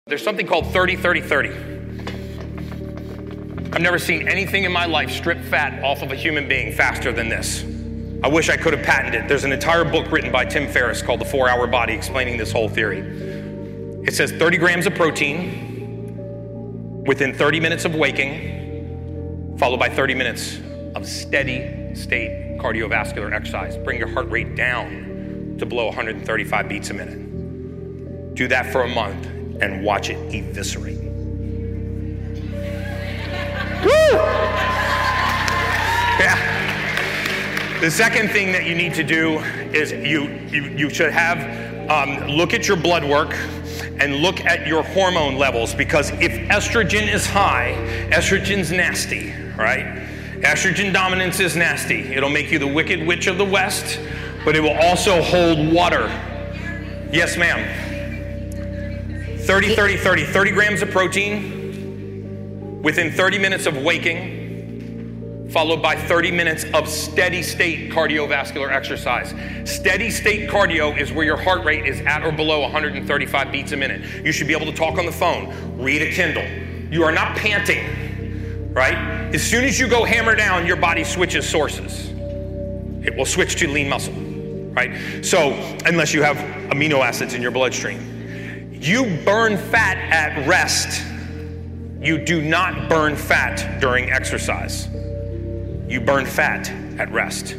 There's something called 30-30-30. I've never seen anything in my life strip fat off of a human being faster than this. I wish I could have patented it. There's an entire book written by Tim Ferriss called The 4-Hour Body explaining this whole theory. It says 30 grams of protein within 30 minutes of waking, followed by 30 minutes of steady state cardiovascular exercise. Bring your heart rate down to below 135 beats a minute. Do that for a month and watch it eviscerate. Woo! Yeah. The second thing that you need to do is you should have, look at your blood work and look at your hormone levels, because if estrogen is high, estrogen's nasty, right? Estrogen dominance is nasty. It'll make you the wicked witch of the West, but it will also hold water. Yes, ma'am. 30 grams of protein within 30 minutes of waking, followed by 30 minutes of steady state cardiovascular exercise. Steady state cardio is where your heart rate is at or below 135 beats a minute. You should be able to talk on the phone, read a Kindle. You are not panting, right? As soon as you go hammer down, your body switches sources. It will switch to lean muscle, right? So, unless you have amino acids in your bloodstream. You burn fat at rest. You do not burn fat during exercise. You burn fat at rest.